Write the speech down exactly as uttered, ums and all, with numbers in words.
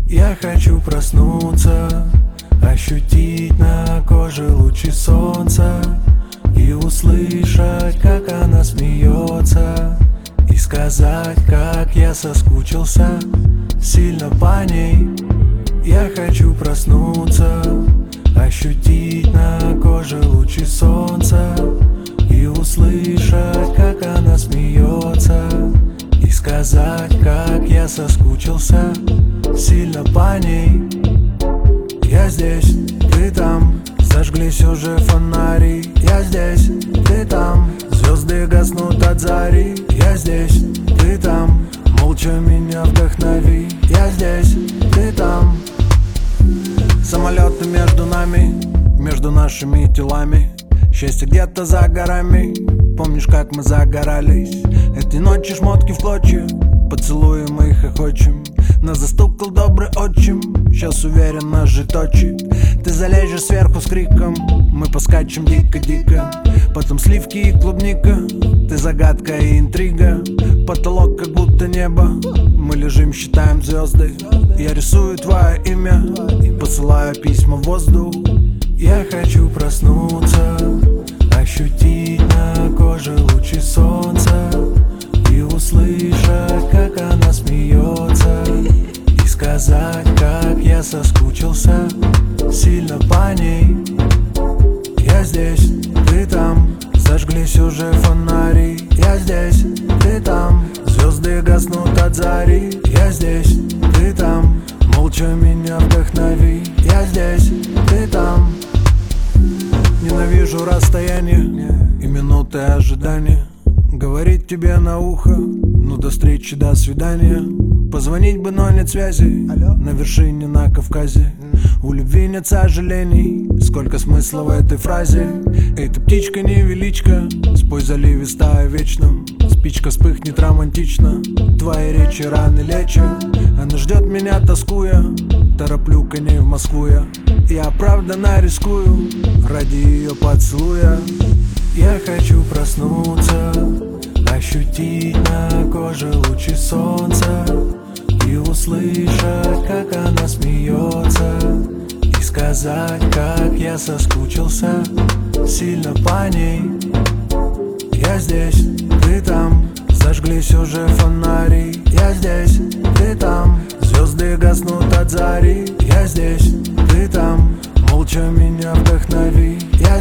Я хочу проснуться, ощутить на коже лучи солнца и услышать, как она смеется, и сказать, как я соскучился сильно по ней. Я хочу проснуться, ощутить на коже лучи солнца и услышать, как она смеется, и сказать, как я соскучился сильно по ней. Я здесь, ты там, зажглись уже фонари. Я здесь, ты там, звезды гаснут от зари. Я здесь, ты там, молча меня вдохнови. Я здесь, ты там. Самолеты между нами, между нашими телами. Счастье где-то за горами. Помнишь, как мы загорались? Эти ночи шмотки в клочья, поцелуем и хохочем. Нас застукал добрый отчим, сейчас уверенно же точит. Ты залезешь сверху с криком, мы поскачем дико-дико. Потом сливки и клубника, ты загадка и интрига. Потолок как будто небо, мы лежим, считаем звезды. Я рисую твое имя, посылаю письма в воздух. Я хочу проснуться, ощутить на коже лучи солнца и услышать, как она смеется, и сказать, как я соскучился сильно по ней. Я здесь, ты там, зажглись уже фонари. Я здесь, ты там, звезды гаснут от зари. Я здесь, ты там, молча меня вдохнови. Я здесь, ты там. Ненавижу расстояние и минуты ожидания. Говорить тебе на ухо, ну до встречи, до свидания. Позвонить бы, но нет связи. На вершине на Кавказе у любви нет сожалений. Сколько смысла в этой фразе. Эй, ты птичка невеличка, спой заливисто о вечном. Спичка вспыхнет романтично, твои речи раны лечат. Она ждет меня, тоскуя, тороплю коней в Москву я. Я оправданно рискую ради ее поцелуя. Я хочу проснуться, ощутить на коже лучи солнца и услышать, как она смеется, и сказать, как я соскучился сильно по ней. Я здесь, ты там, зажглись уже фонари. Я здесь, ты там, звезды гаснут от зари. Я здесь, ты там, молча меня вдохнови. Я